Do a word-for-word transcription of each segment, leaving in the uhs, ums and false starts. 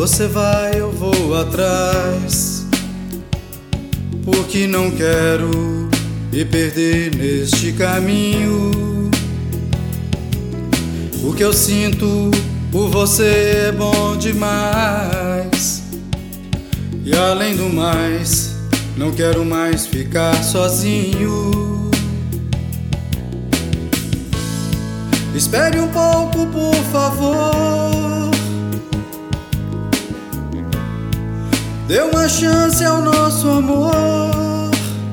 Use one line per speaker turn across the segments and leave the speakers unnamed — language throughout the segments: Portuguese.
você vai, eu vou atrás, porque não quero me perder neste caminho. O que eu sinto por você é bom demais, e além do mais, não quero mais ficar sozinho. Espere um pouco, por favor, dê uma chance ao nosso amor.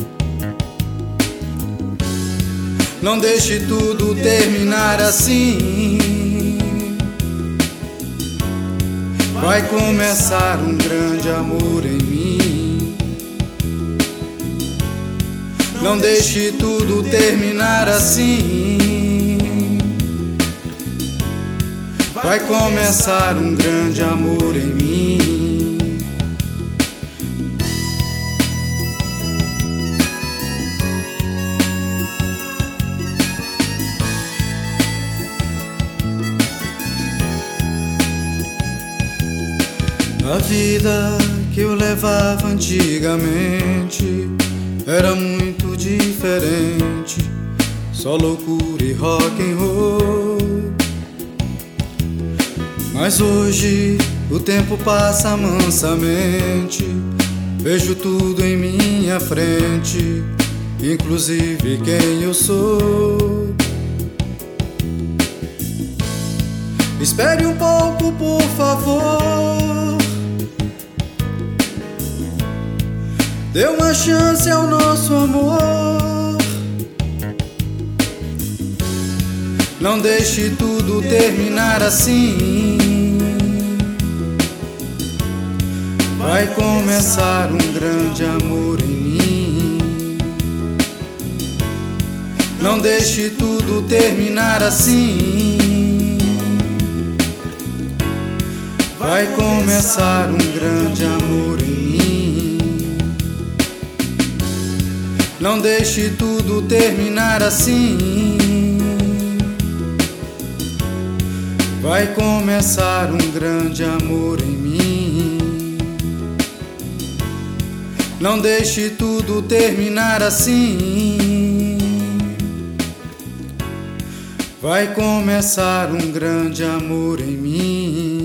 Não deixe tudo terminar assim. Vai começar um grande amor em mim. Não deixe tudo terminar assim. Vai começar um grande amor em mim. A vida que eu levava antigamente era muito diferente, só loucura e rock and roll. Mas hoje o tempo passa mansamente, vejo tudo em minha frente, inclusive quem eu sou. Espere um pouco, por favor, dê uma chance ao nosso amor. Não deixe tudo terminar assim. Vai começar um grande amor em mim. Não deixe tudo terminar assim. Vai começar um grande amor em mim. Não deixe tudo terminar assim. Vai começar um grande amor em mim. Não deixe tudo terminar assim. Vai começar um grande amor em mim.